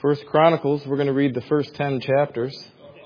First Chronicles, we're going to read the first 10 chapters.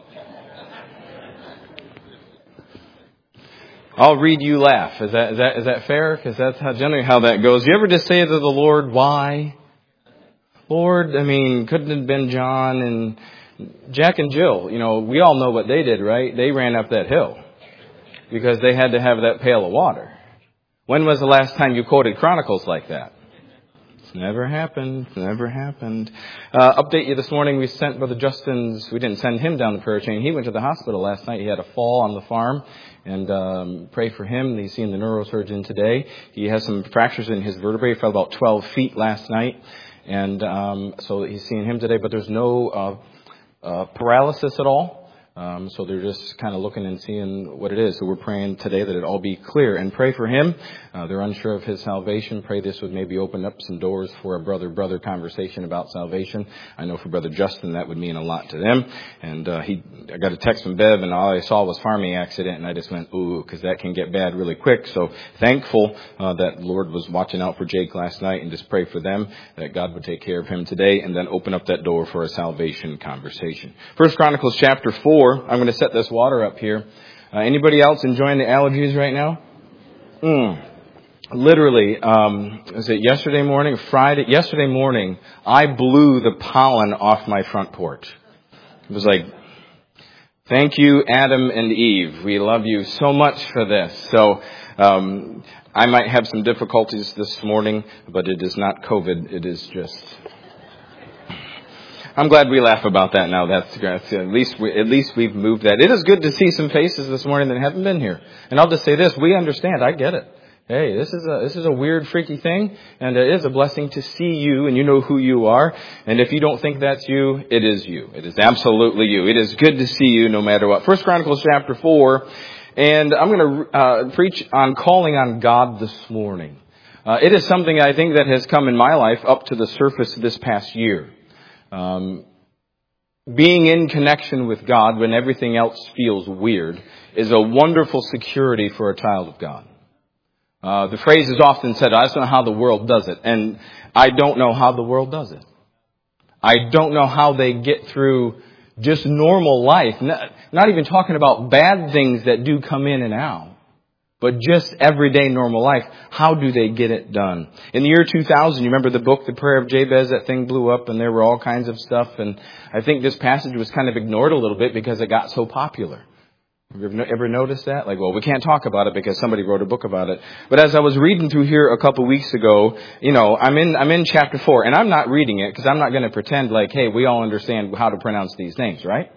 I'll read, you laugh. Is that fair? Because that's generally how that goes. You ever just say to the Lord, why? Lord, couldn't it have been John and Jack and Jill? We all know what they did, right? They ran up that hill because they had to have that pail of water. When was the last time you quoted Chronicles like that? It's never happened. Update you this morning, we sent Brother Justin's, we didn't send him down the prayer chain. He went to the hospital last night. He had a fall on the farm, and pray for him. He's seeing the neurosurgeon today. He has some fractures in his vertebrae. He fell about 12 feet last night, and so he's seeing him today, but there's no paralysis at all. So they're just kind of looking and seeing what it is. So we're praying today that it all be clear. And pray for him. They're unsure of his salvation. Pray this would maybe open up some doors for a brother-brother conversation about salvation. I know for Brother Justin that would mean a lot to them. And I got a text from Bev, and all I saw was farming accident. And I just went, ooh, because that can get bad really quick. So thankful that the Lord was watching out for Jake last night, and just pray for them that God would take care of him today and then open up that door for a salvation conversation. First Chronicles chapter 4. I'm going to set this water up here. Anybody else enjoying the allergies right now? Literally, was it yesterday morning, Friday? Yesterday morning, I blew the pollen off my front porch. It was like, thank you, Adam and Eve. We love you so much for this. So, I might have some difficulties this morning, but it is not COVID. It is just... I'm glad we laugh about that now. That's at least we've moved that. It is good to see some faces this morning that haven't been here. And I'll just say this: we understand. I get it. Hey, this is a weird, freaky thing, and it is a blessing to see you, and you know who you are. And if you don't think that's you, it is you. It is absolutely you. It is good to see you, no matter what. First Chronicles chapter 4, and I'm going to preach on calling on God this morning. It is something I think that has come in my life up to the surface this past year. Being in connection with God when everything else feels weird is a wonderful security for a child of God. The phrase is often said, I just don't know how the world does it. And I don't know how the world does it. I don't know how they get through just normal life. Not even talking about bad things that do come in and out. But just everyday normal life, how do they get it done? In the year 2000, you remember the book, The Prayer of Jabez? That thing blew up and there were all kinds of stuff. And I think this passage was kind of ignored a little bit because it got so popular. Have you ever noticed that? Like, well, we can't talk about it because somebody wrote a book about it. But as I was reading through here a couple weeks ago, I'm in chapter 4. And I'm not reading it because I'm not going to pretend like, hey, we all understand how to pronounce these names, right?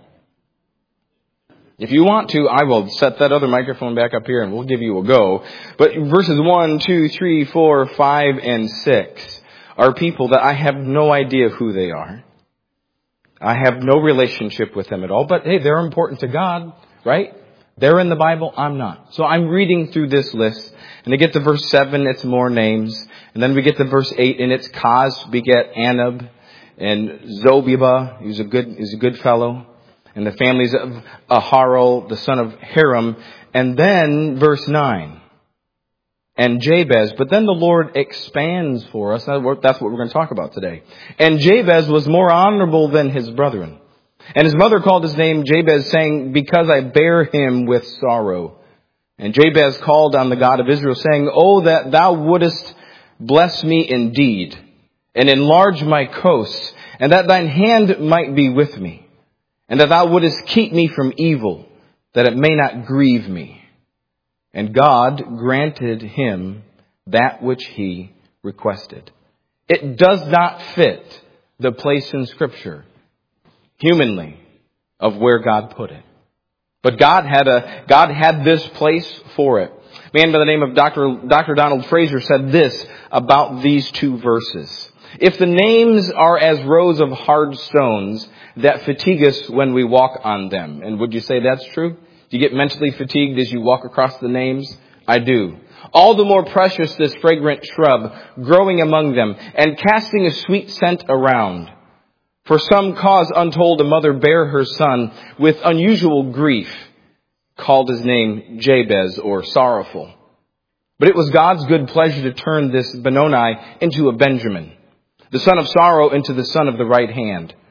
If you want to, I will set that other microphone back up here and we'll give you a go. But verses 1, 2, 3, 4, 5, and 6 are people that I have no idea who they are. I have no relationship with them at all. But hey, they're important to God, right? They're in the Bible. I'm not. So I'm reading through this list. And I get to verse 7, it's more names. And then we get to verse 8, and it's Kaz begat Anab and Zobeba. He's a good fellow. And the families of Aharel, the son of Hiram. And then verse 9. And Jabez. But then the Lord expands for us. That's what we're going to talk about today. And Jabez was more honorable than his brethren. And his mother called his name Jabez, saying, because I bear him with sorrow. And Jabez called on the God of Israel, saying, oh, that thou wouldest bless me indeed, and enlarge my coasts, and that thine hand might be with me. And that thou wouldest keep me from evil, that it may not grieve me. And God granted him that which he requested. It does not fit the place in Scripture, humanly, of where God put it. But God had this place for it. A man by the name of Dr. Donald Fraser said this about these two verses. If the names are as rows of hard stones that fatigue us when we walk on them. And would you say that's true? Do you get mentally fatigued as you walk across the names? I do. All the more precious this fragrant shrub growing among them and casting a sweet scent around. For some cause untold a mother bare her son with unusual grief, called his name Jabez, or sorrowful. But it was God's good pleasure to turn this Benoni into a Benjamin, the son of sorrow into the son of the right hand.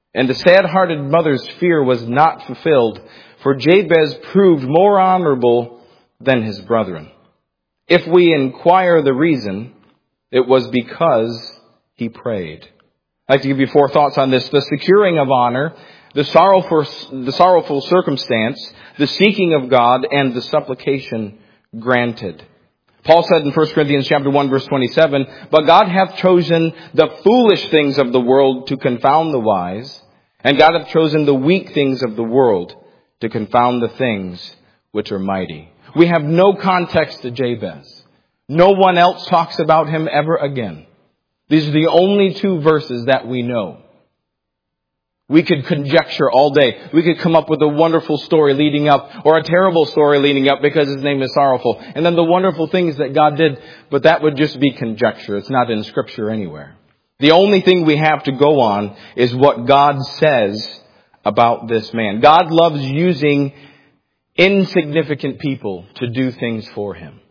And the sad-hearted mother's fear was not fulfilled, for Jabez proved more honorable than his brethren. If we inquire the reason, it was because he prayed. I'd like to give you 4 thoughts on this. The securing of honor, the sorrowful circumstance, the seeking of God, and the supplication granted. Paul said in 1 Corinthians chapter 1, verse 27, "But God hath chosen the foolish things of the world to confound the wise, and God hath chosen the weak things of the world to confound the things which are mighty." We have no context to Jabez. No one else talks about him ever again. These are the only 2 verses that we know. We could conjecture all day. We could come up with a wonderful story leading up, or a terrible story leading up because his name is sorrowful. And then the wonderful things that God did, but that would just be conjecture. It's not in Scripture anywhere. The only thing we have to go on is what God says about this man. God loves using insignificant people to do things for him.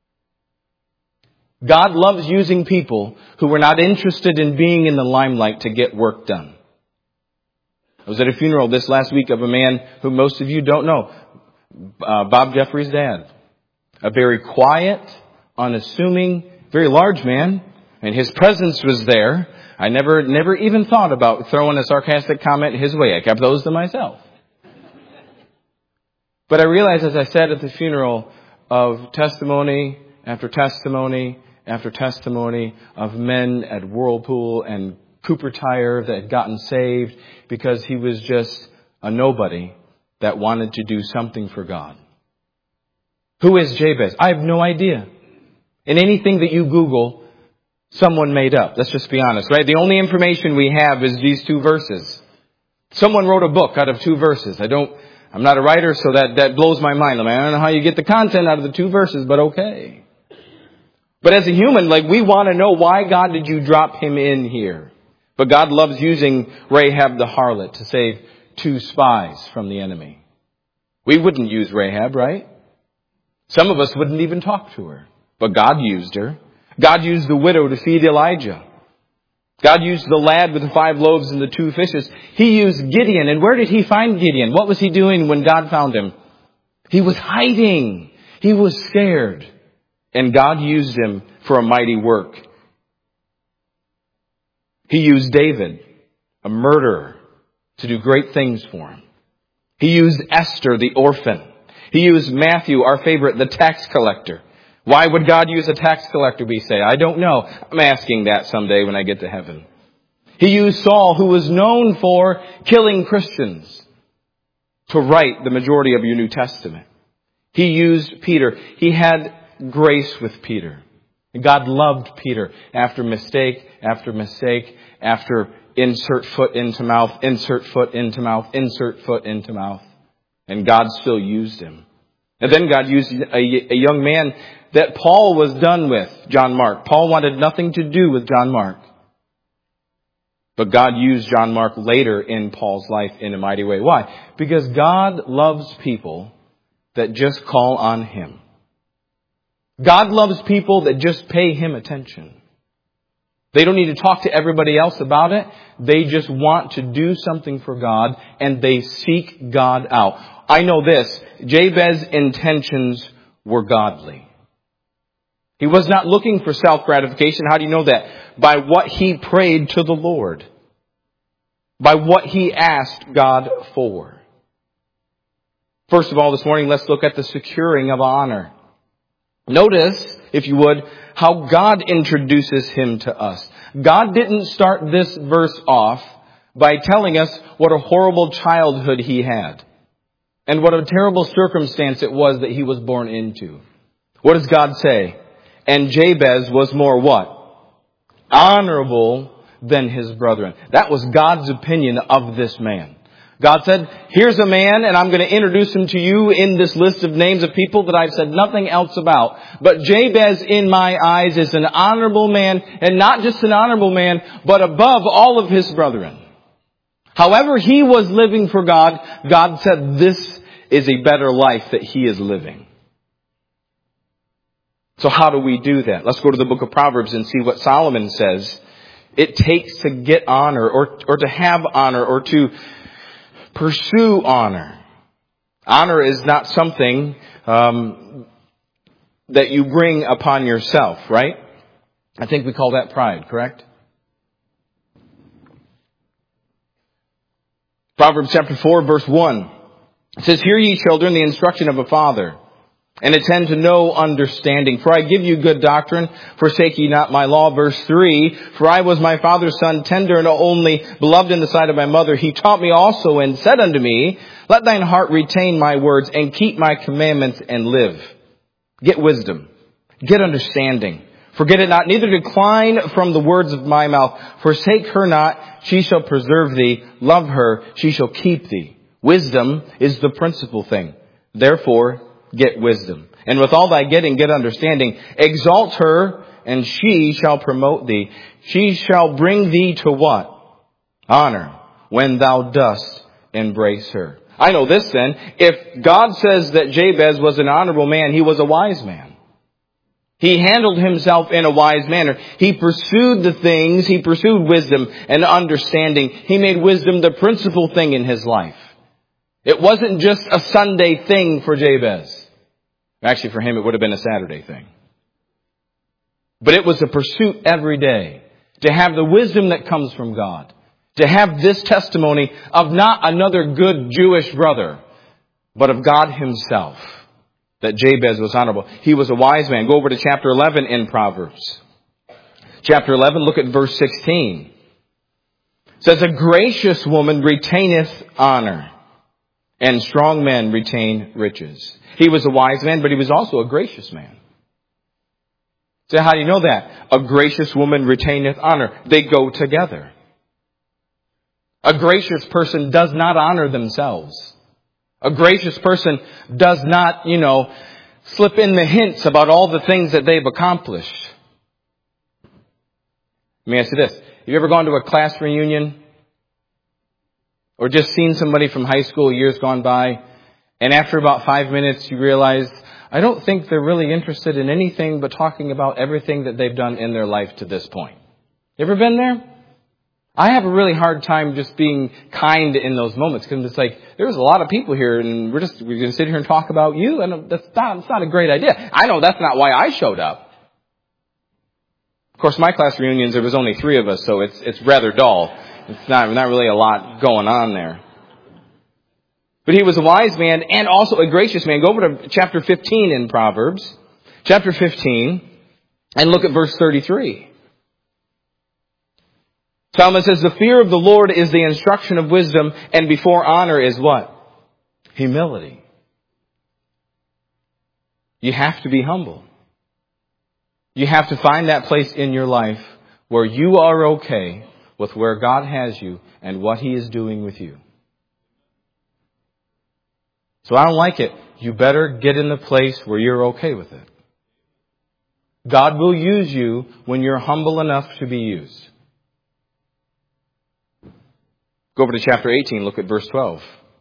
God loves using people who are not interested in being in the limelight to get work done. I was at a funeral this last week of a man who most of you don't know, Bob Jeffrey's dad. A very quiet, unassuming, very large man, and his presence was there. I never even thought about throwing a sarcastic comment his way. I kept those to myself. But I realized as I sat at the funeral of testimony after testimony after testimony of men at Whirlpool and Cooper Tire that had gotten saved because he was just a nobody that wanted to do something for God. Who is Jabez? I have no idea. And anything that you Google, someone made up. Let's just be honest, right? The only information we have is these 2 verses. Someone wrote a book out of 2 verses. I'm not a writer, so that blows my mind. I don't know how you get the content out of the 2 verses, but okay. But as a human, we want to know, why, God, did you drop him in here? But God loves using Rahab the harlot to save 2 spies from the enemy. We wouldn't use Rahab, right? Some of us wouldn't even talk to her. But God used her. God used the widow to feed Elijah. God used the lad with the 5 loaves and the 2 fishes. He used Gideon. And where did he find Gideon? What was he doing when God found him? He was hiding. He was scared. And God used him for a mighty work. He used David, a murderer, to do great things for him. He used Esther, the orphan. He used Matthew, our favorite, the tax collector. Why would God use a tax collector, we say? I don't know. I'm asking that someday when I get to heaven. He used Saul, who was known for killing Christians, to write the majority of your New Testament. He used Peter. He had grace with Peter. God loved Peter after mistake after mistake, after insert foot into mouth, insert foot into mouth, insert foot into mouth. And God still used him. And then God used a young man that Paul was done with, John Mark. Paul wanted nothing to do with John Mark. But God used John Mark later in Paul's life in a mighty way. Why? Because God loves people that just call on him. God loves people that just pay him attention. They don't need to talk to everybody else about it. They just want to do something for God, and they seek God out. I know this. Jabez's intentions were godly. He was not looking for self-gratification. How do you know that? By what he prayed to the Lord. By what he asked God for. First of all, this morning, let's look at the securing of honor. Notice, if you would, how God introduces him to us. God didn't start this verse off by telling us what a horrible childhood he had and what a terrible circumstance it was that he was born into. What does God say? And Jabez was more what? Honorable than his brethren. That was God's opinion of this man. God said, here's a man, and I'm going to introduce him to you in this list of names of people that I've said nothing else about. But Jabez, in my eyes, is an honorable man, and not just an honorable man, but above all of his brethren. However he was living for God, God said this is a better life that he is living. So how do we do that? Let's go to the book of Proverbs and see what Solomon says it takes to get honor or to have honor or to pursue honor. Honor is not something that you bring upon yourself, right? I think we call that pride, correct? Proverbs chapter 4, verse 1. It says, "Hear ye children the instruction of a father, and attend to no understanding. For I give you good doctrine, forsake ye not my law." Verse 3, "For I was my father's son, tender and only, beloved in the sight of my mother. He taught me also and said unto me, Let thine heart retain my words, and keep my commandments, and live." Get wisdom. Get understanding. "Forget it not, neither decline from the words of my mouth. Forsake her not, she shall preserve thee. Love her, she shall keep thee." Wisdom is the principal thing. Therefore, get wisdom. "And with all thy getting, get understanding. Exalt her, and she shall promote thee. She shall bring thee to" what? "Honor, when thou dost embrace her." I know this then. If God says that Jabez was an honorable man, he was a wise man. He handled himself in a wise manner. He pursued the things, he pursued wisdom and understanding. He made wisdom the principal thing in his life. It wasn't just a Sunday thing for Jabez. Actually, for him, it would have been a Saturday thing. But it was a pursuit every day to have the wisdom that comes from God. To have this testimony of not another good Jewish brother, but of God himself. That Jabez was honorable. He was a wise man. Go over to chapter 11 in Proverbs. Chapter 11, look at verse 16. It says, "A gracious woman retaineth honor, and strong men retain riches." He was a wise man, but he was also a gracious man. So how do you know that? A gracious woman retaineth honor. They go together. A gracious person does not honor themselves. A gracious person does not, slip in the hints about all the things that they've accomplished. Let me ask you this. Have you ever gone to a class reunion? Or just seen somebody from high school years gone by, and after about 5 minutes you realize, I don't think they're really interested in anything but talking about everything that they've done in their life to this point. You ever been there? I have a really hard time just being kind in those moments, because it's like, there's a lot of people here and we're going to sit here and talk about you, and it's not a great idea. I know that's not why I showed up. Of course, my class reunions, there was only 3 of us, so it's rather dull. It's not really a lot going on there. But he was a wise man and also a gracious man. Go over to chapter 15 in Proverbs. Chapter 15, and look at verse 33. Solomon says, "The fear of the Lord is the instruction of wisdom, and before honor is" what? Humility. You have to be humble. You have to find that place in your life where you are okay with where God has you and what He is doing with you. So I don't like it. You better get in the place where you're okay with it. God will use you when you're humble enough to be used. Go over to chapter 18, look at verse 12.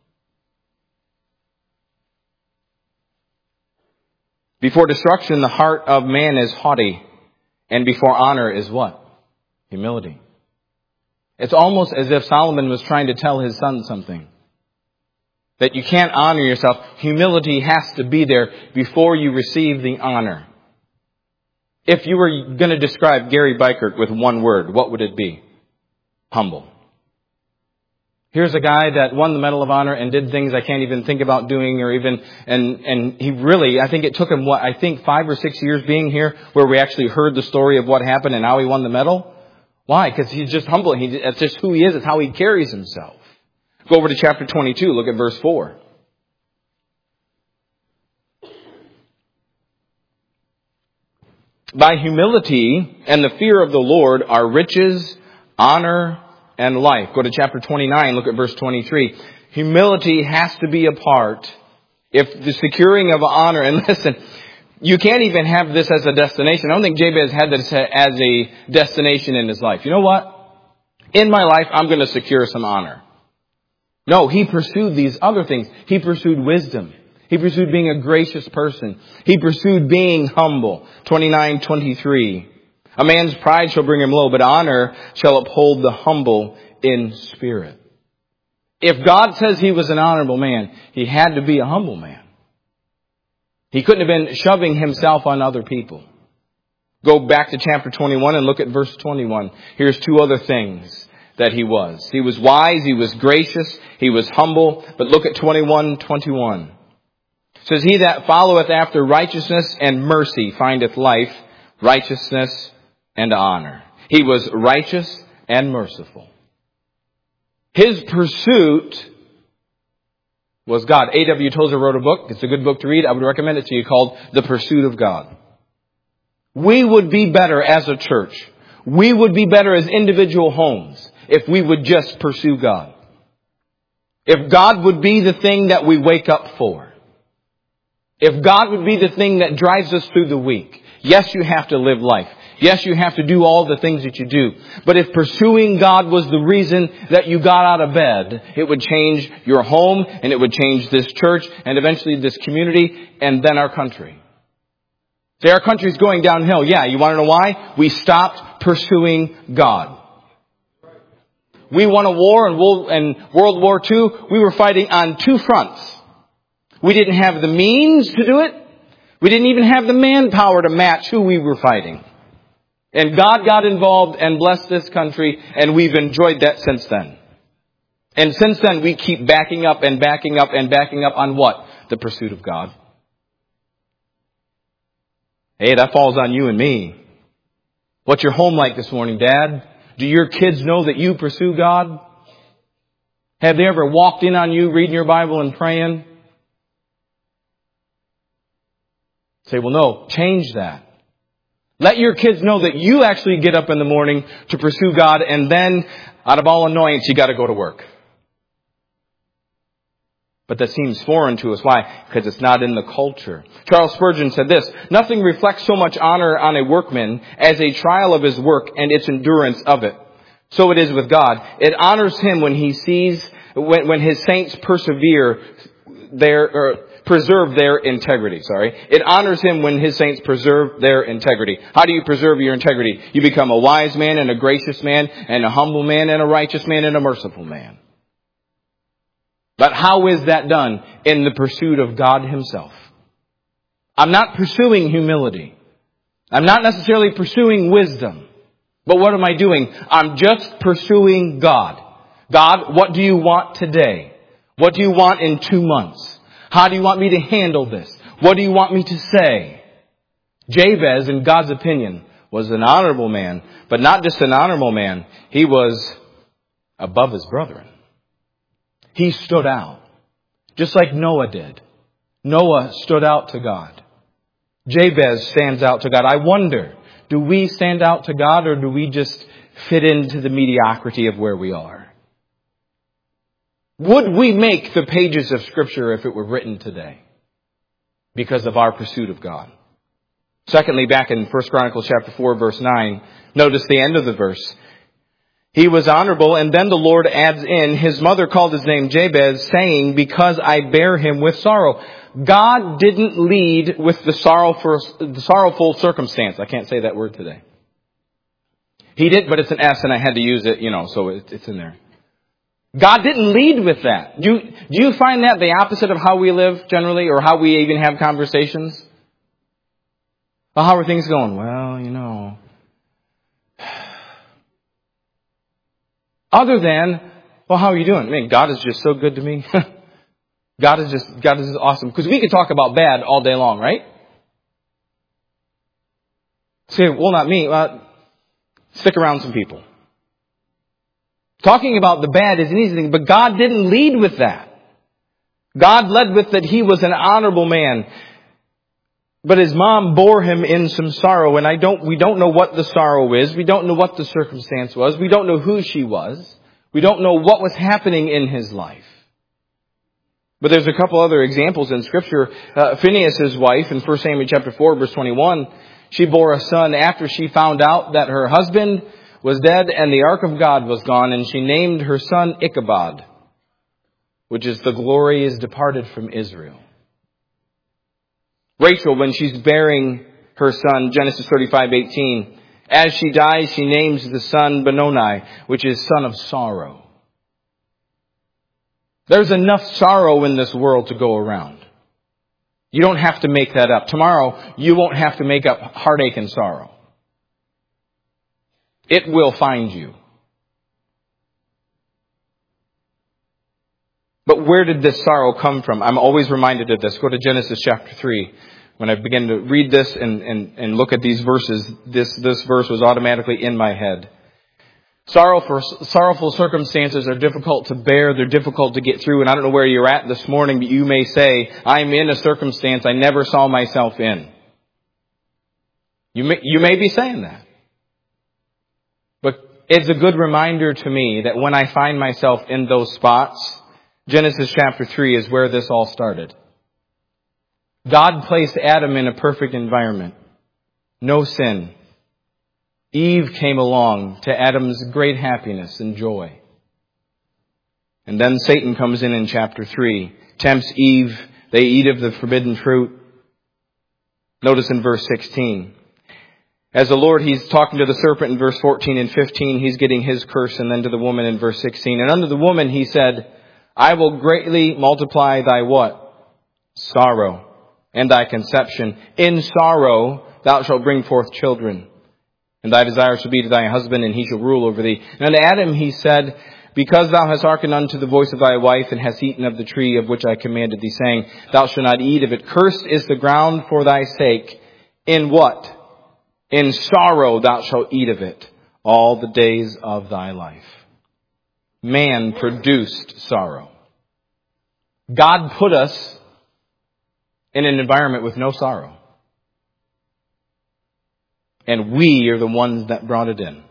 "Before destruction, the heart of man is haughty, and before honor is" what? Humility. It's almost as if Solomon was trying to tell his son something. That you can't honor yourself. Humility has to be there before you receive the honor. If you were going to describe Gary Bikert with one word, what would it be? Humble. Here's a guy that won the Medal of Honor and did things I can't even think about doing, or even, and he really, I think it took him 5 or 6 years being here where we actually heard the story of what happened and how he won the medal. Why? Because he's just humble. That's just who he is. It's how he carries himself. Go over to chapter 22. Look at verse 4. "By humility and the fear of the Lord are riches, honor, and life." Go to chapter 29. Look at verse 23. Humility has to be a part. If the securing of honor, and listen, you can't even have this as a destination. I don't think Jabez had this as a destination in his life. You know what? In my life, I'm going to secure some honor. No, he pursued these other things. He pursued wisdom. He pursued being a gracious person. He pursued being humble. 29:23. A man's pride shall bring him low, but honor shall uphold the humble in spirit. If God says he was an honorable man, he had to be a humble man. He couldn't have been shoving himself on other people. Go back to chapter 21 and look at verse 21. Here's two other things that he was. He was wise, he was gracious, he was humble. But look at 21:21. It says, he that followeth after righteousness and mercy findeth life, righteousness and honor. He was righteous and merciful. His pursuit was God. A.W. Tozer wrote a book. It's a good book to read. I would recommend it to you, called The Pursuit of God. We would be better as a church. We would be better as individual homes if we would just pursue God. If God would be the thing that we wake up for. If God would be the thing that drives us through the week. Yes, you have to live life. Yes, you have to do all the things that you do. But if pursuing God was the reason that you got out of bed, it would change your home, and it would change this church, and eventually this community, and then our country. See, our country's going downhill. Yeah, you want to know why? We stopped pursuing God. We won a war in World War II. We were fighting on two fronts. We didn't have the means to do it. We didn't even have the manpower to match who we were fighting. And God got involved and blessed this country, and we've enjoyed that since then. And since then, we keep backing up and backing up and backing up on what? The pursuit of God. Hey, that falls on you and me. What's your home like this morning, Dad? Do your kids know that you pursue God? Have they ever walked in on you reading your Bible and praying? Say, well, no, change that. Let your kids know that you actually get up in the morning to pursue God, and then, out of all annoyance, you got to go to work. But that seems foreign to us. Why? Because it's not in the culture. Charles Spurgeon said this, nothing reflects so much honor on a workman as a trial of his work and its endurance of it. So it is with God. It honors him when he sees, when his saints preserve their integrity. It honors him when his saints preserve their integrity. How do you preserve your integrity? You become a wise man and a gracious man and a humble man and a righteous man and a merciful man. But how is that done? In the pursuit of God himself. I'm not pursuing humility. I'm not necessarily pursuing wisdom. But what am I doing? I'm just pursuing God. God, what do you want today? What do you want in 2 months? How do you want me to handle this? What do you want me to say? Jabez, in God's opinion, was an honorable man. But not just an honorable man. He was above his brethren. He stood out. Just like Noah did. Noah stood out to God. Jabez stands out to God. I wonder, do we stand out to God, or do we just fit into the mediocrity of where we are? Would we make the pages of Scripture if it were written today? Because of our pursuit of God. Secondly, back in 1 Chronicles chapter 4, verse 9, notice the end of the verse. He was honorable, and then the Lord adds in, his mother called his name Jabez, saying, because I bear him with sorrow. God didn't lead with the sorrowful circumstance. I can't say that word today. He did, but it's an S, and I had to use it, so it's in there. God didn't lead with that. Do you find that the opposite of how we live generally, or how we even have conversations? Well, how are things going? Well, Other than, well, how are you doing? Man, God is just so good to me. God is just awesome. Because we can talk about bad all day long, right? Say, well, not me. Stick around some people. Talking about the bad is an easy thing, but God didn't lead with that. God led with that he was an honorable man. But his mom bore him in some sorrow, and we don't know what the sorrow is. We don't know what the circumstance was. We don't know who she was. We don't know what was happening in his life. But there's a couple other examples in Scripture. Phinehas' wife in 1 Samuel chapter 4, verse 21, she bore a son after she found out that her husband was dead and the ark of God was gone, and she named her son Ichabod, which is the glory is departed from Israel. Rachel, when she's bearing her son, Genesis 35:18, As she dies, she names the son Benoni, which is son of sorrow. There's enough sorrow in this world to go around. You don't have to make that up. Tomorrow, you won't have to make up heartache and sorrow. It will find you. But where did this sorrow come from? I'm always reminded of this. Go to Genesis chapter 3. When I begin to read this and look at these verses, this verse was automatically in my head. Sorrowful circumstances are difficult to bear. They're difficult to get through. And I don't know where you're at this morning, but you may say, I'm in a circumstance I never saw myself in. You may be saying that. But it's a good reminder to me that when I find myself in those spots, Genesis chapter 3 is where this all started. God placed Adam in a perfect environment. No sin. Eve came along to Adam's great happiness and joy. And then Satan comes in chapter 3, tempts Eve. They eat of the forbidden fruit. Notice in verse 16. As the Lord, He's talking to the serpent in verse 14 and 15. He's getting his curse, and then to the woman in verse 16. And unto the woman He said, I will greatly multiply thy what? Sorrow. And thy conception. In sorrow thou shalt bring forth children. And thy desire shall be to thy husband, and he shall rule over thee. And unto Adam He said, because thou hast hearkened unto the voice of thy wife, and hast eaten of the tree of which I commanded thee, saying, thou shalt not eat of it. Cursed is the ground for thy sake. In what? In sorrow thou shalt eat of it all the days of thy life. Man produced sorrow. God put us in an environment with no sorrow. And we are the ones that brought it in.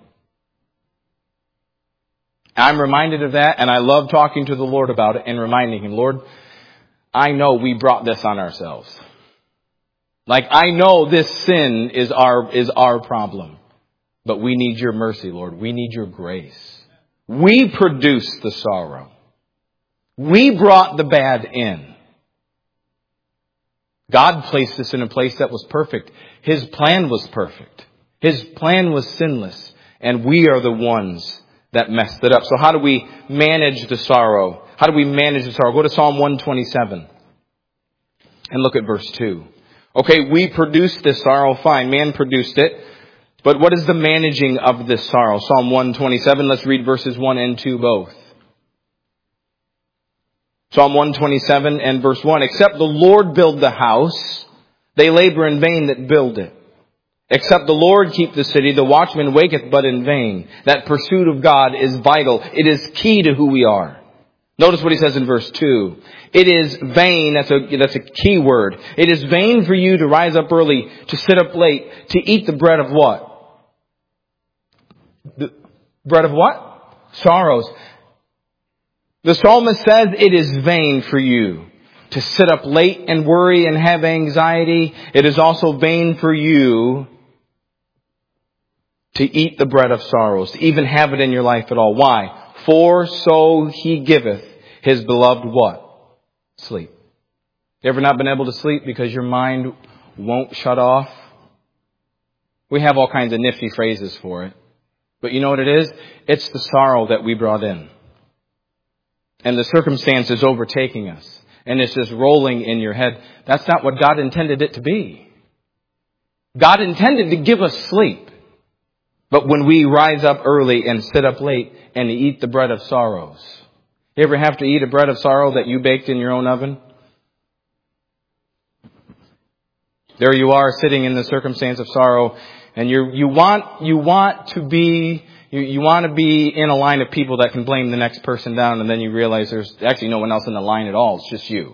I'm reminded of that, and I love talking to the Lord about it and reminding Him, Lord, I know we brought this on ourselves. Like, I know this sin is our problem. But we need your mercy, Lord. We need your grace. We produced the sorrow. We brought the bad in. God placed us in a place that was perfect. His plan was perfect. His plan was sinless. And we are the ones that messed it up. So how do we manage the sorrow? How do we manage the sorrow? Go to Psalm 127 and look at verse 2. Okay, we produced this sorrow. Fine, man produced it. But what is the managing of this sorrow? Psalm 127, let's read verses 1 and 2 both. Psalm 127 and verse 1. Except the Lord build the house, they labor in vain that build it. Except the Lord keep the city, the watchman waketh but in vain. That pursuit of God is vital. It is key to who we are. Notice what he says in verse 2. It is vain, that's a key word. It is vain for you to rise up early, to sit up late, to eat the bread of what? The bread of what? Sorrows. The psalmist says it is vain for you to sit up late and worry and have anxiety. It is also vain for you to eat the bread of sorrows, to even have it in your life at all. Why? For so He giveth His beloved what? Sleep. You ever not been able to sleep because your mind won't shut off? We have all kinds of nifty phrases for it. But you know what it is? It's the sorrow that we brought in. And the circumstances overtaking us. And it's just rolling in your head. That's not what God intended it to be. God intended to give us sleep. But when we rise up early and sit up late and eat the bread of sorrows. You ever have to eat a bread of sorrow that you baked in your own oven? There you are sitting in the circumstance of sorrow. And you want to be in a line of people that can blame the next person down, and then you realize there's actually no one else in the line at all. It's just you.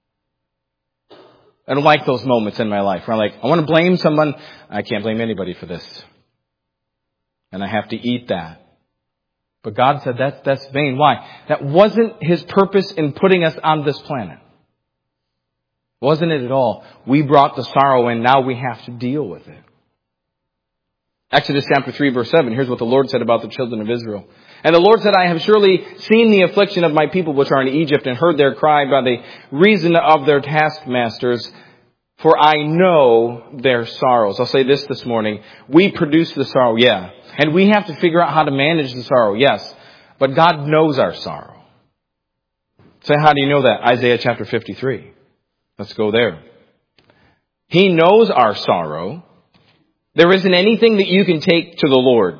I don't like those moments in my life where I'm like, I want to blame someone. I can't blame anybody for this. And I have to eat that. But God said that's vain. Why? That wasn't His purpose in putting us on this planet. Wasn't it at all? We brought the sorrow in. Now we have to deal with it. Exodus chapter 3 verse 7. Here's what the Lord said about the children of Israel. And the Lord said, I have surely seen the affliction of my people which are in Egypt, and heard their cry by the reason of their taskmasters. For I know their sorrows. I'll say this morning. We produce the sorrow, yeah. And we have to figure out how to manage the sorrow, yes. But God knows our sorrow. So how do you know that? Isaiah chapter 53. Let's go there. He knows our sorrow. There isn't anything that you can take to the Lord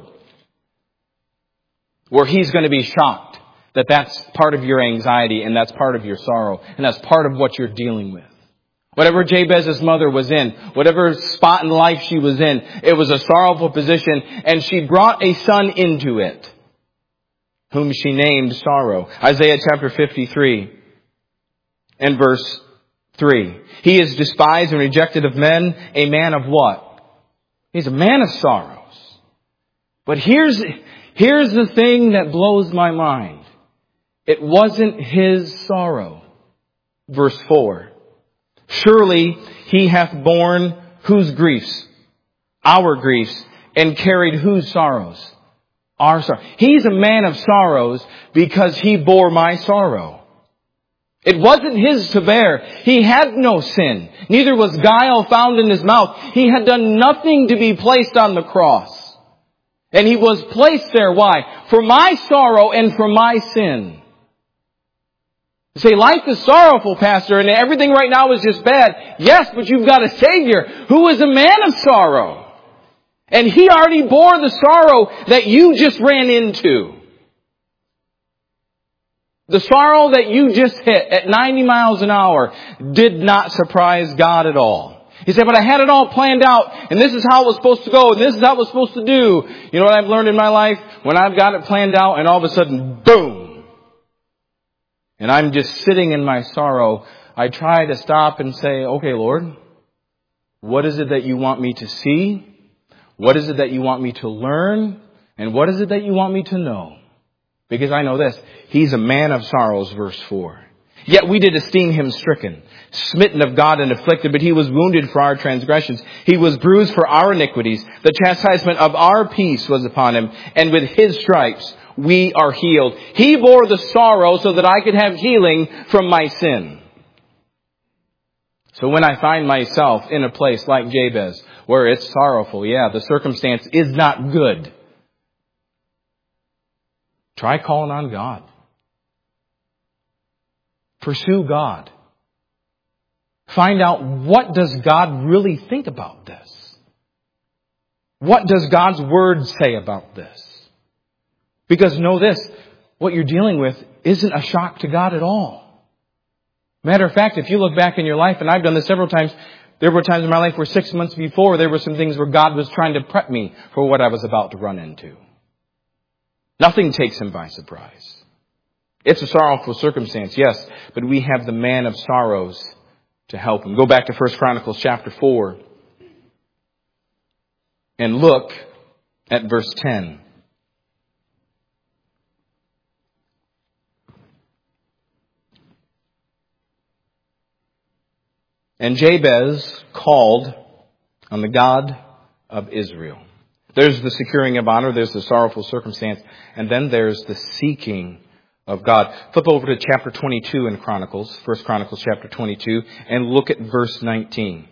where He's going to be shocked that that's part of your anxiety and that's part of your sorrow and that's part of what you're dealing with. Whatever Jabez's mother was in, whatever spot in life she was in, it was a sorrowful position, and she brought a son into it, whom she named Sorrow. Isaiah chapter 53 and verse 3. He is despised and rejected of men, a man of what? He's a man of sorrows. But here's the thing that blows my mind. It wasn't his sorrow. Verse 4. Surely He hath borne whose griefs? Our griefs. And carried whose sorrows? Our sorrow. He's a man of sorrows because He bore my sorrow. It wasn't His to bear. He had no sin. Neither was guile found in His mouth. He had done nothing to be placed on the cross. And He was placed there. Why? For my sorrow and for my sin. You say, life is sorrowful, Pastor, and everything right now is just bad. Yes, but you've got a Savior who is a man of sorrow. And He already bore the sorrow that you just ran into. The sorrow that you just hit at 90 miles an hour did not surprise God at all. He said, but I had it all planned out, and this is how it was supposed to go, and this is how it was supposed to do. You know what I've learned in my life? When I've got it planned out, and all of a sudden, boom! And I'm just sitting in my sorrow, I try to stop and say, okay, Lord, what is it that you want me to see? What is it that you want me to learn? And what is it that you want me to know? Because I know this, He's a man of sorrows, verse 4. Yet we did esteem Him stricken, smitten of God and afflicted, but He was wounded for our transgressions. He was bruised for our iniquities. The chastisement of our peace was upon Him, and with His stripes we are healed. He bore the sorrow so that I could have healing from my sin. So when I find myself in a place like Jabez, where it's sorrowful, yeah, the circumstance is not good, try calling on God. Pursue God. Find out, what does God really think about this? What does God's Word say about this? Because know this, what you're dealing with isn't a shock to God at all. Matter of fact, if you look back in your life, and I've done this several times, there were times in my life where 6 months before, there were some things where God was trying to prep me for what I was about to run into. Nothing takes Him by surprise. It's a sorrowful circumstance, yes, but we have the man of sorrows to help Him. Go back to 1 Chronicles chapter 4 and look at verse 10. And Jabez called on the God of Israel. There's the securing of honor, there's the sorrowful circumstance, and then there's the seeking of God. Flip over to chapter 22 in Chronicles, 1 Chronicles chapter 22, and look at verse 19.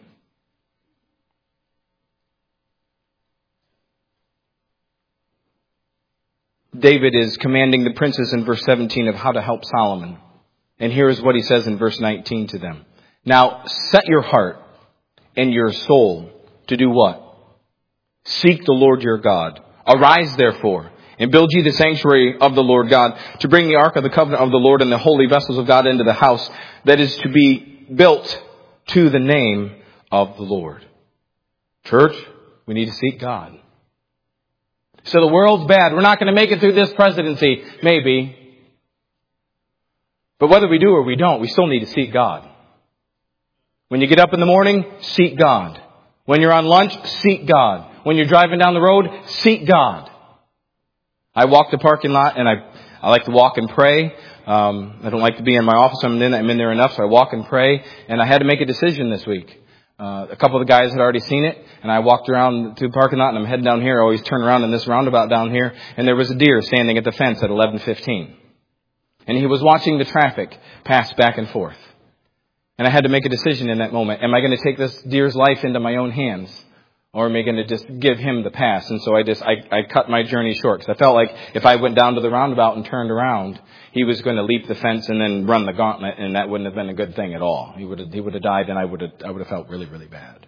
David is commanding the princes in verse 17 of how to help Solomon. And here is what he says in verse 19 to them. Now, set your heart and your soul to do what? Seek the Lord your God. Arise, therefore, and build ye the sanctuary of the Lord God, to bring the ark of the covenant of the Lord and the holy vessels of God into the house that is to be built to the name of the Lord. Church, we need to seek God. So the world's bad. We're not going to make it through this presidency. Maybe. But whether we do or we don't, we still need to seek God. When you get up in the morning, seek God. When you're on lunch, seek God. When you're driving down the road, seek God. I walk the parking lot and I like to walk and pray. I don't like to be in my office. I'm in there enough, so I walk and pray. And I had to make a decision this week. A couple of the guys had already seen it, and I walked around to the parking lot, and I'm heading down here. I always turn around in this roundabout down here, and there was a deer standing at the fence at 11:15. And he was watching the traffic pass back and forth. And I had to make a decision in that moment. Am I going to take this deer's life into my own hands? Or am I going to just give him the pass? And so I cut my journey short. Because I felt like if I went down to the roundabout and turned around, he was going to leap the fence and then run the gauntlet. And that wouldn't have been a good thing at all. He would have died, and I would have felt really, really bad.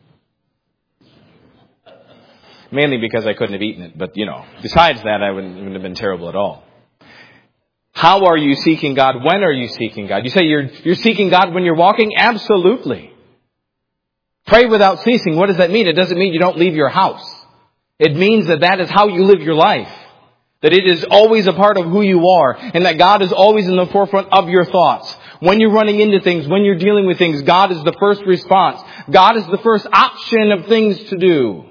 Mainly because I couldn't have eaten it. But, besides that, I wouldn't have been terrible at all. How are you seeking God? When are you seeking God? You say you're seeking God when you're walking? Absolutely. Pray without ceasing. What does that mean? It doesn't mean you don't leave your house. It means that is how you live your life. That it is always a part of who you are. And that God is always in the forefront of your thoughts. When you're running into things, when you're dealing with things, God is the first response. God is the first option of things to do.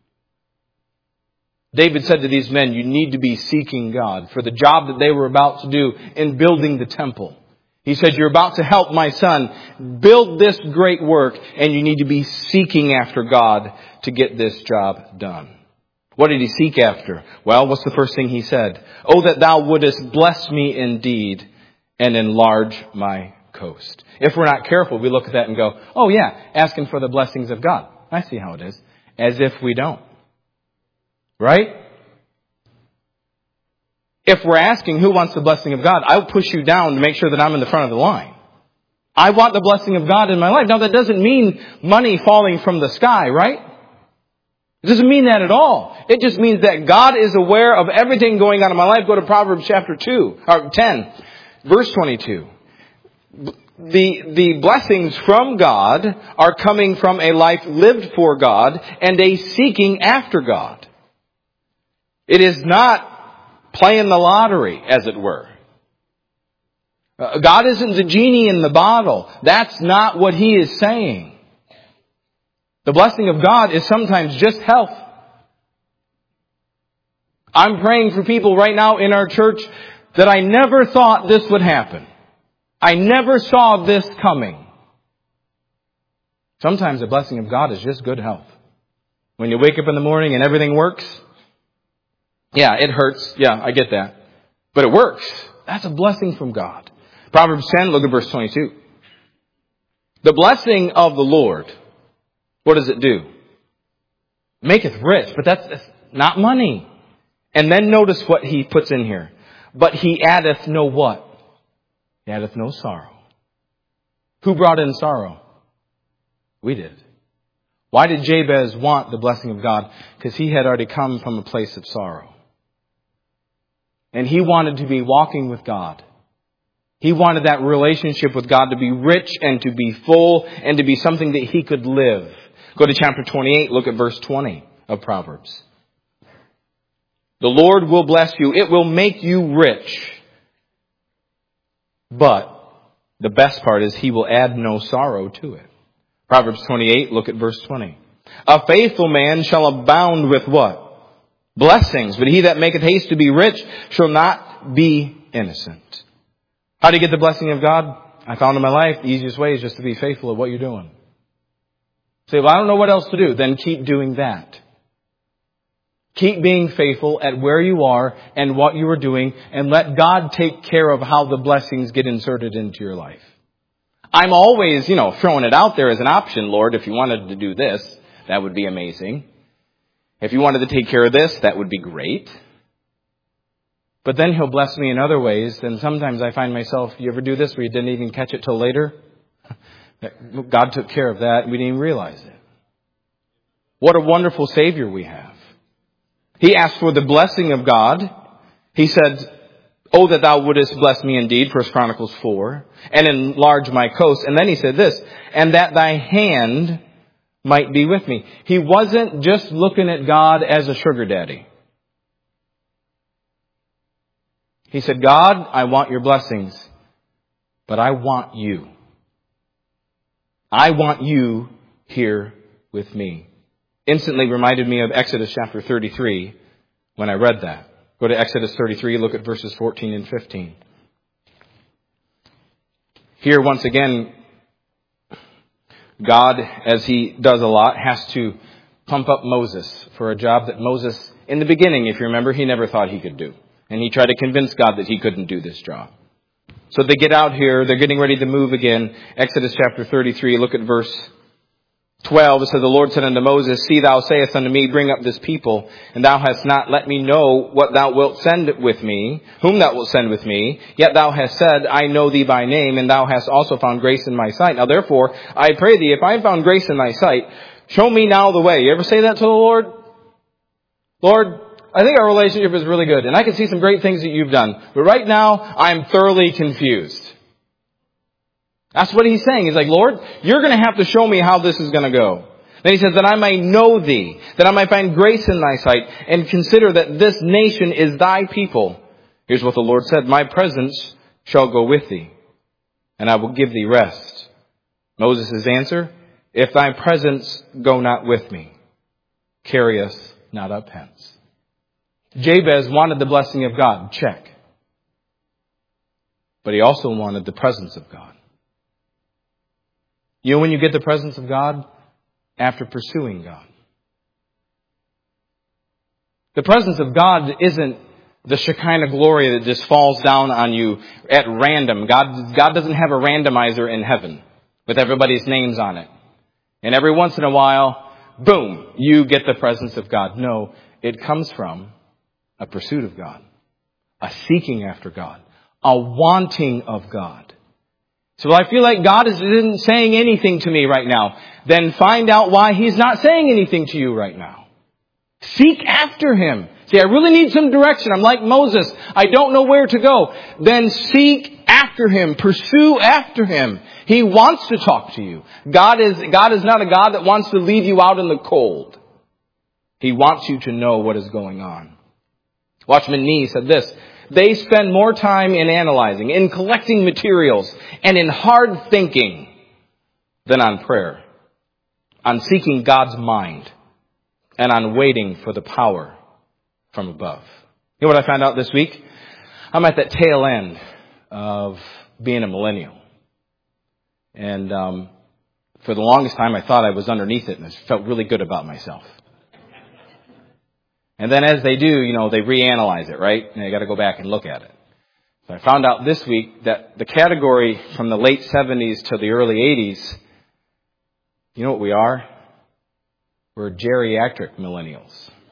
David said to these men, you need to be seeking God for the job that they were about to do in building the temple. He said, you're about to help my son build this great work, and you need to be seeking after God to get this job done. What did he seek after? Well, what's the first thing he said? Oh, that thou wouldest bless me indeed and enlarge my coast. If we're not careful, we look at that and go, oh yeah, asking for the blessings of God. I see how it is. As if we don't. Right? If we're asking who wants the blessing of God, I'll push you down to make sure that I'm in the front of the line. I want the blessing of God in my life. Now, that doesn't mean money falling from the sky, right? It doesn't mean that at all. It just means that God is aware of everything going on in my life. Go to Proverbs chapter 10, verse 22. The blessings from God are coming from a life lived for God and a seeking after God. It is not playing the lottery, as it were. God isn't the genie in the bottle. That's not what he is saying. The blessing of God is sometimes just health. I'm praying for people right now in our church that I never thought this would happen. I never saw this coming. Sometimes the blessing of God is just good health. When you wake up in the morning and everything works, yeah, it hurts. Yeah, I get that. But it works. That's a blessing from God. Proverbs 10, look at verse 22. The blessing of the Lord, what does it do? Maketh rich, but that's not money. And then notice what he puts in here. But he addeth no what? He addeth no sorrow. Who brought in sorrow? We did. Why did Jabez want the blessing of God? Because he had already come from a place of sorrow. And he wanted to be walking with God. He wanted that relationship with God to be rich and to be full and to be something that he could live. Go to chapter 28, look at verse 20 of Proverbs. The Lord will bless you. It will make you rich. But the best part is he will add no sorrow to it. Proverbs 28, look at verse 20. A faithful man shall abound with what? Blessings. But he that maketh haste to be rich shall not be innocent. How do you get the blessing of God? I found in my life the easiest way is just to be faithful at what you're doing. Say, well, I don't know what else to do. Then keep doing that. Keep being faithful at where you are and what you are doing, and let God take care of how the blessings get inserted into your life. I'm always, throwing it out there as an option, Lord. If you wanted to do this, that would be amazing. If you wanted to take care of this, that would be great. But then he'll bless me in other ways. And sometimes I find myself, you ever do this where you didn't even catch it till later? God took care of that. We didn't even realize it. What a wonderful Savior we have. He asked for the blessing of God. He said, oh, that thou wouldest bless me indeed, 1 Chronicles 4, and enlarge my coast. And then he said this, and that thy hand might be with me. He wasn't just looking at God as a sugar daddy. He said, God, I want your blessings, but I want you. I want you here with me. Instantly reminded me of Exodus chapter 33 when I read that. Go to Exodus 33, look at verses 14 and 15. Here, once again, God, as he does a lot, has to pump up Moses for a job that Moses, in the beginning, if you remember, he never thought he could do. And he tried to convince God that he couldn't do this job. So they get out here. They're getting ready to move again. Exodus chapter 33. Look at verse 12. It says, the Lord said unto Moses, See, thou sayest unto me, Bring up this people, and thou hast not let me know what thou wilt send with me, whom thou wilt send with me. Yet thou hast said, I know thee by name, and thou hast also found grace in my sight. Now therefore, I pray thee, if I have found grace in thy sight, show me now the way. You ever say that to the Lord? Lord, I think our relationship is really good, and I can see some great things that you've done. But right now, I'm thoroughly confused. That's what he's saying. He's like, Lord, you're going to have to show me how this is going to go. Then he says, that I may know thee, that I might find grace in thy sight, and consider that this nation is thy people. Here's what the Lord said, My presence shall go with thee, and I will give thee rest. Moses' answer, If thy presence go not with me, carry us not up hence. Jabez wanted the blessing of God, check. But he also wanted the presence of God. You know when you get the presence of God? After pursuing God. The presence of God isn't the Shekinah glory that just falls down on you at random. God doesn't have a randomizer in heaven with everybody's names on it. And every once in a while, boom, you get the presence of God. No, it comes from a pursuit of God, a seeking after God, a wanting of God. So I feel like God isn't saying anything to me right now. Then find out why He's not saying anything to you right now. Seek after Him. See, I really need some direction. I'm like Moses. I don't know where to go. Then seek after Him. Pursue after Him. He wants to talk to you. God is not a God that wants to leave you out in the cold. He wants you to know what is going on. Watchman Nee said this, They spend more time in analyzing, in collecting materials, and in hard thinking than on prayer, on seeking God's mind, and on waiting for the power from above. You know what I found out this week? I'm at that tail end of being a millennial. And for the longest time, I thought I was underneath it, and I felt really good about myself. And then as they do, they reanalyze it, right? And they got to go back and look at it. So I found out this week that the category from the late 70s to the early 80s, you know what we are? We're geriatric millennials.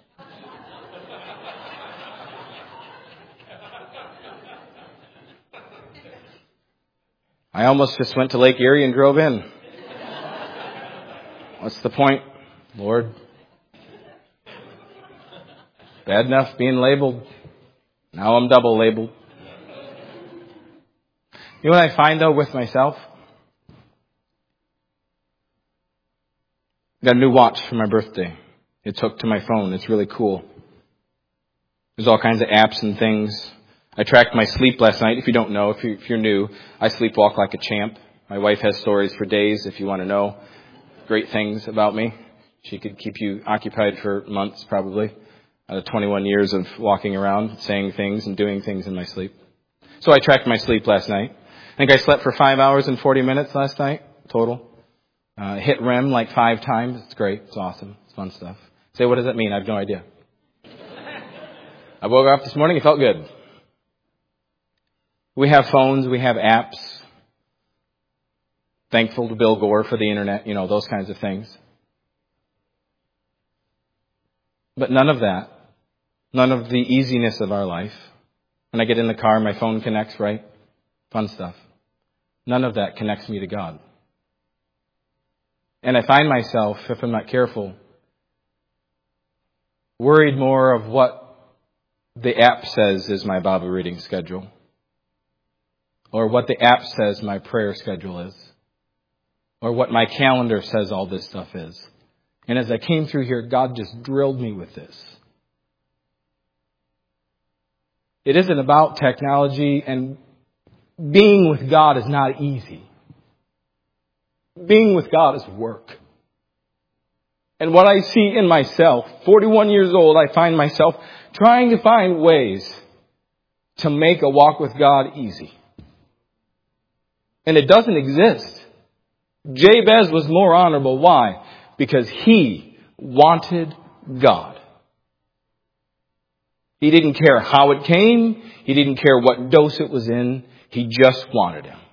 I almost just went to Lake Erie and drove in. What's the point, Lord? Bad enough being labeled. Now I'm double labeled. You know what I find, though, with myself? I got a new watch for my birthday. It's hooked to my phone. It's really cool. There's all kinds of apps and things. I tracked my sleep last night. If you don't know, if you're new, I sleepwalk like a champ. My wife has stories for days if you want to know. Great things about me. She could keep you occupied for months, probably. Out of 21 years of walking around, saying things and doing things in my sleep. So I tracked my sleep last night. I think I slept for 5 hours and 40 minutes last night, total. Hit REM like 5 times. It's great. It's awesome. It's fun stuff. Say, what does that mean? I have no idea. I woke up this morning. It felt good. We have phones. We have apps. Thankful to Bill Gore for the internet. Those kinds of things. But none of that, none of the easiness of our life. When I get in the car, my phone connects, right? Fun stuff. None of that connects me to God. And I find myself, if I'm not careful, worried more of what the app says is my Bible reading schedule, or what the app says my prayer schedule is, or what my calendar says all this stuff is. And as I came through here, God just drilled me with this. It isn't about technology, and being with God is not easy. Being with God is work. And what I see in myself, 41 years old, I find myself trying to find ways to make a walk with God easy. And it doesn't exist. Jabez was more honorable. Why? Because he wanted God. He didn't care how it came. He didn't care what dose it was in. He just wanted him.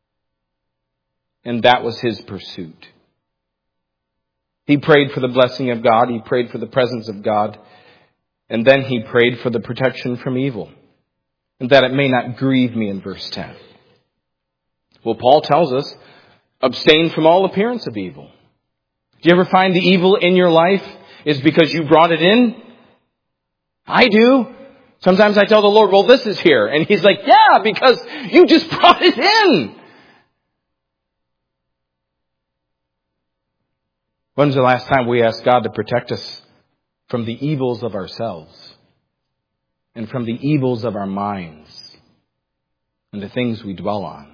And that was his pursuit. He prayed for the blessing of God. He prayed for the presence of God. And then he prayed for the protection from evil. And that it may not grieve me in verse 10. Well, Paul tells us, abstain from all appearance of evil. Do you ever find the evil in your life is because you brought it in? I do. Sometimes I tell the Lord, well, this is here. And He's like, yeah, because you just brought it in. When's the last time we asked God to protect us from the evils of ourselves and from the evils of our minds and the things we dwell on?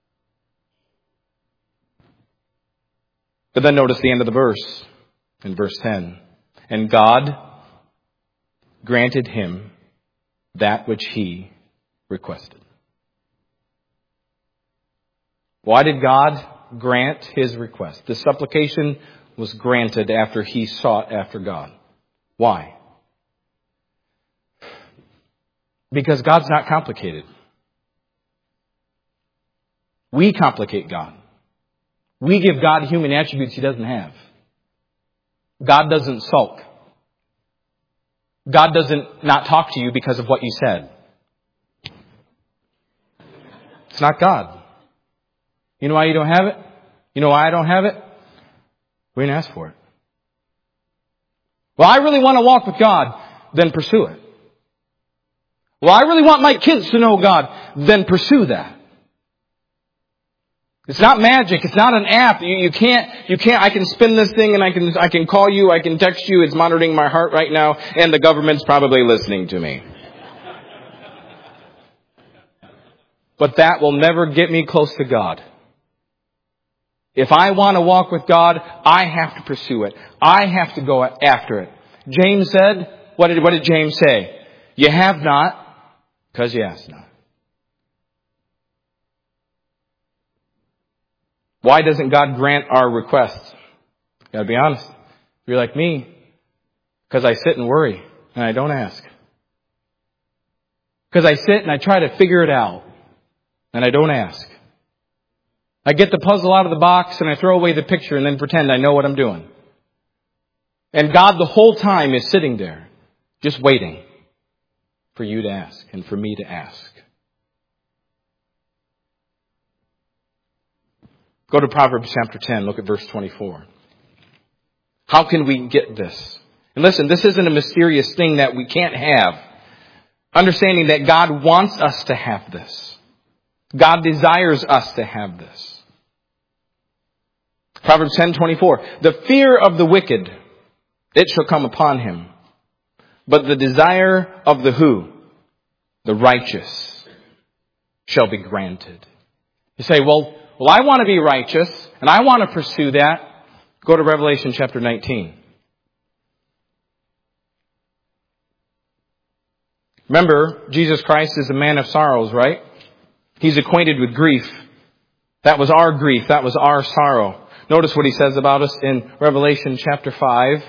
But then notice the end of the verse in verse 10. And God granted him that which he requested. Why did God grant his request? The supplication was granted after he sought after God. Why? Because God's not complicated. We complicate God. We give God human attributes He doesn't have. God doesn't sulk. God doesn't not talk to you because of what you said. It's not God. You know why you don't have it? You know why I don't have it? We didn't ask for it. Well, I really want to walk with God. Then pursue it. Well, I really want my kids to know God. Then pursue that. It's not magic. It's not an app. You can't, I can spin this thing and I can call you, I can text you. It's monitoring my heart right now and the government's probably listening to me. But that will never get me close to God. If I want to walk with God, I have to pursue it. I have to go after it. James said, what did James say? You have not because you ask not. Why doesn't God grant our requests? Gotta be honest. If you're like me, because I sit and worry and I don't ask. Because I sit and I try to figure it out and I don't ask. I get the puzzle out of the box and I throw away the picture and then pretend I know what I'm doing. And God the whole time is sitting there, just waiting for you to ask and for me to ask. Go to Proverbs chapter 10, look at verse 24. How can we get this? And listen, this isn't a mysterious thing that we can't have. Understanding that God wants us to have this. God desires us to have this. Proverbs 10:24. The fear of the wicked, it shall come upon him. But the desire of the who? The righteous shall be granted. You say, well, I want to be righteous and I want to pursue that. Go to Revelation chapter 19. Remember, Jesus Christ is a man of sorrows, right? He's acquainted with grief. That was our grief. That was our sorrow. Notice what he says about us in Revelation chapter 5.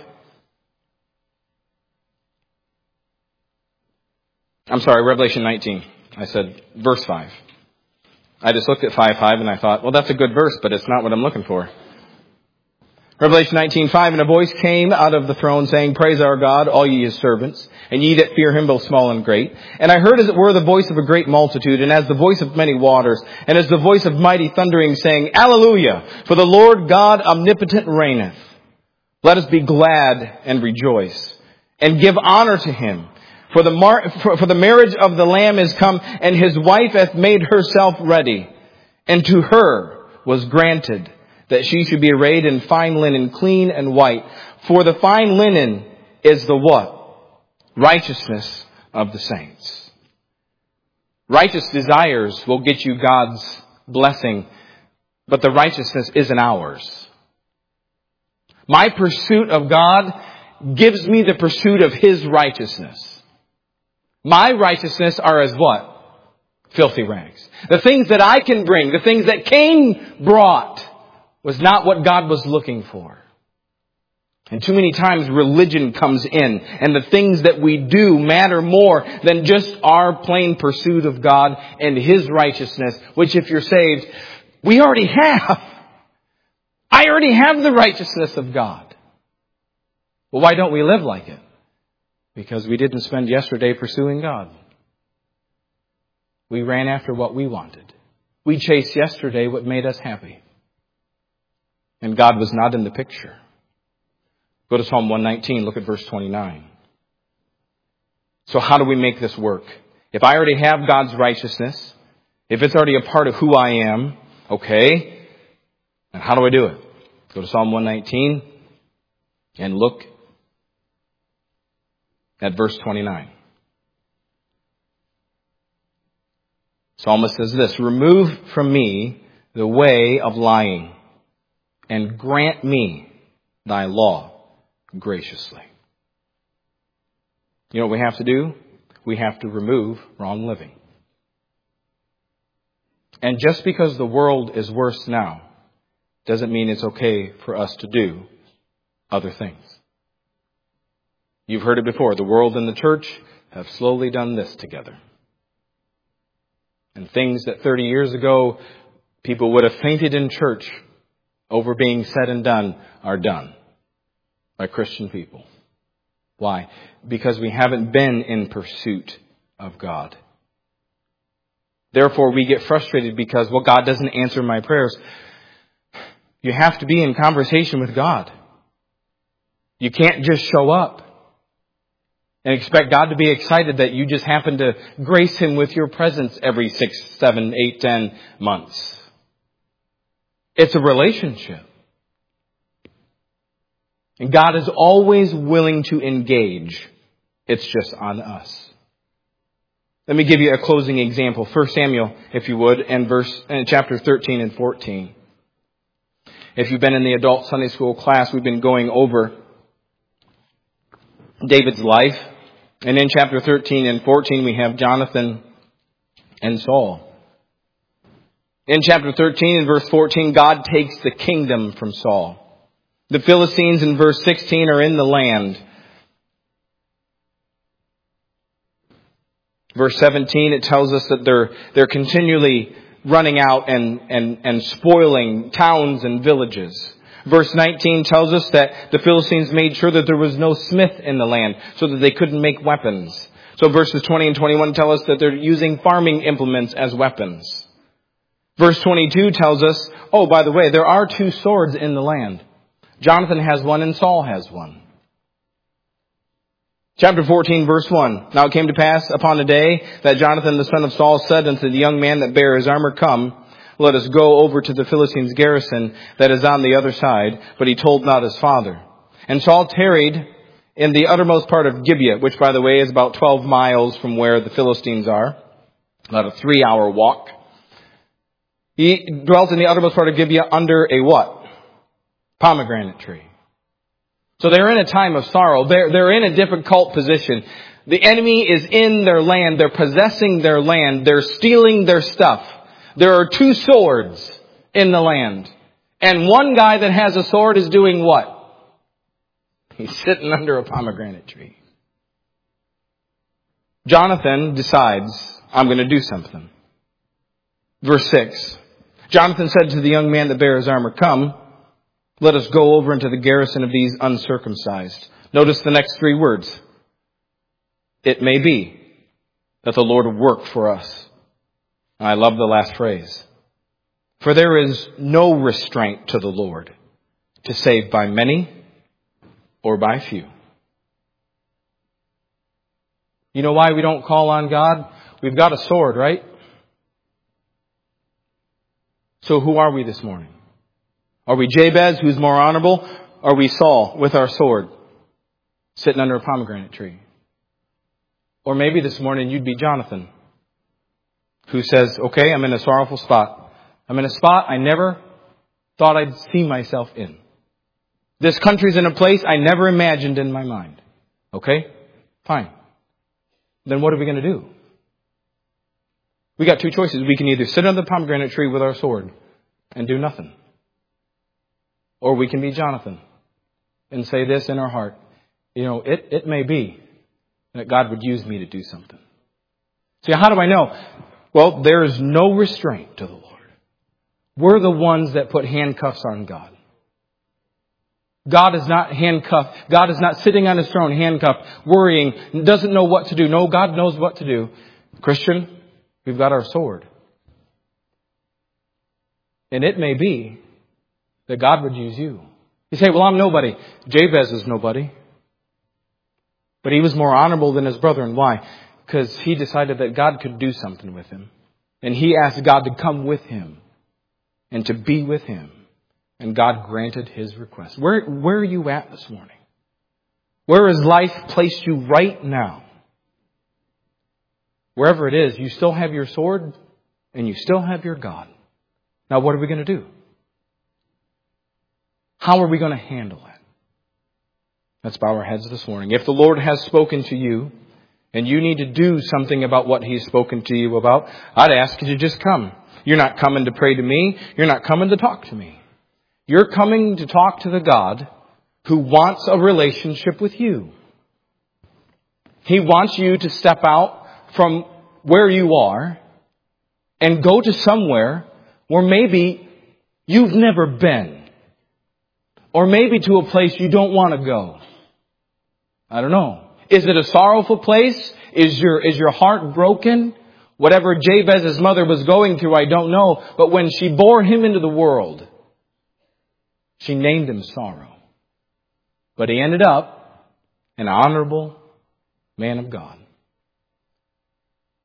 I'm sorry, Revelation 19. I said verse 5. I just looked at 5:5 and I thought, well, that's a good verse, but it's not what I'm looking for. Revelation 19:5, and a voice came out of the throne saying, Praise our God, all ye his servants, and ye that fear him, both small and great. And I heard as it were the voice of a great multitude, and as the voice of many waters, and as the voice of mighty thundering, saying, Alleluia, for the Lord God omnipotent reigneth. Let us be glad and rejoice, and give honor to him. For the marriage of the Lamb is come, and his wife hath made herself ready. And to her was granted that she should be arrayed in fine linen, clean and white. For the fine linen is the what? Righteousness of the saints. Righteous desires will get you God's blessing, but the righteousness isn't ours. My pursuit of God gives me the pursuit of his righteousness. My righteousness are as what? Filthy rags. The things that I can bring, the things that Cain brought, was not what God was looking for. And too many times religion comes in, and the things that we do matter more than just our plain pursuit of God and His righteousness, which if you're saved, we already have. I already have the righteousness of God. Well, why don't we live like it? Because we didn't spend yesterday pursuing God. We ran after what we wanted. We chased yesterday what made us happy. And God was not in the picture. Go to Psalm 119, look at verse 29. So how do we make this work? If I already have God's righteousness, if it's already a part of who I am, okay, and how do I do it? Go to Psalm 119 and look at verse 29. Psalmist says this, remove from me the way of lying and grant me thy law graciously. You know what we have to do? We have to remove wrong living. And just because the world is worse now doesn't mean it's okay for us to do other things. You've heard it before. The world and the church have slowly done this together. And things that 30 years ago people would have fainted in church over being said and done are done by Christian people. Why? Because we haven't been in pursuit of God. Therefore, we get frustrated because, well, God doesn't answer my prayers. You have to be in conversation with God. You can't just show up and expect God to be excited that you just happen to grace Him with your presence every 6, 7, 8, 10 months. It's a relationship. And God is always willing to engage. It's just on us. Let me give you a closing example. 1 Samuel, if you would, and chapter 13 and 14. If you've been in the adult Sunday school class, we've been going over David's life. And in chapter 13 and 14, we have Jonathan and Saul. In chapter 13 and verse 14, God takes the kingdom from Saul. The Philistines in verse 16 are in the land. Verse 17, it tells us that they're continually running out and spoiling towns and villages. Verse 19 tells us that the Philistines made sure that there was no smith in the land so that they couldn't make weapons. So verses 20 and 21 tell us that they're using farming implements as weapons. Verse 22 tells us, oh, by the way, there are 2 swords in the land. Jonathan has one and Saul has one. Chapter 14, verse 1. Now it came to pass upon a day that Jonathan the son of Saul said unto the young man that bare his armor, come, let us go over to the Philistines' garrison that is on the other side. But he told not his father. And Saul tarried in the uttermost part of Gibeah, which by the way is about 12 miles from where the Philistines are. About a 3-hour walk. He dwelt in the uttermost part of Gibeah under a what? Pomegranate tree. So they're in a time of sorrow. They're in a difficult position. The enemy is in their land. They're possessing their land. They're stealing their stuff. There are 2 swords in the land. And one guy that has a sword is doing what? He's sitting under a pomegranate tree. Jonathan decides, I'm going to do something. Verse 6. Jonathan said to the young man that bare his armor, come, let us go over into the garrison of these uncircumcised. Notice the next 3 words. It may be that the Lord will work for us. And I love the last phrase. For there is no restraint to the Lord to save by many or by few. You know why we don't call on God? We've got a sword, right? So who are we this morning? Are we Jabez, who's more honorable? Are we Saul with our sword, sitting under a pomegranate tree? Or maybe this morning you'd be Jonathan, who says, okay, I'm in a sorrowful spot. I'm in a spot I never thought I'd see myself in. This country's in a place I never imagined in my mind. Okay? Fine. Then what are we going to do? We got 2 choices. We can either sit under the pomegranate tree with our sword and do nothing. Or we can be Jonathan and say this in our heart. It may be that God would use me to do something. See, how do I know? Well, there is no restraint to the Lord. We're the ones that put handcuffs on God. God is not handcuffed. God is not sitting on his throne handcuffed, worrying, doesn't know what to do. No, God knows what to do. Christian, we've got our sword. And it may be that God would use you. You say, well, I'm nobody. Jabez is nobody. But he was more honorable than his brother. And why? Because he decided that God could do something with him. And he asked God to come with him and to be with him. And God granted his request. Where are you at this morning? Where has life placed you right now? Wherever it is, you still have your sword and you still have your God. Now, what are we going to do? How are we going to handle it? Let's bow our heads this morning. If the Lord has spoken to you and you need to do something about what he's spoken to you about, I'd ask you to just come. You're not coming to pray to me. You're not coming to talk to me. You're coming to talk to the God who wants a relationship with you. He wants you to step out from where you are and go to somewhere where maybe you've never been. Or maybe to a place you don't want to go. I don't know. Is it a sorrowful place? Is your heart broken? Whatever Jabez's mother was going through, I don't know. But when she bore him into the world, she named him Sorrow. But he ended up an honorable man of God.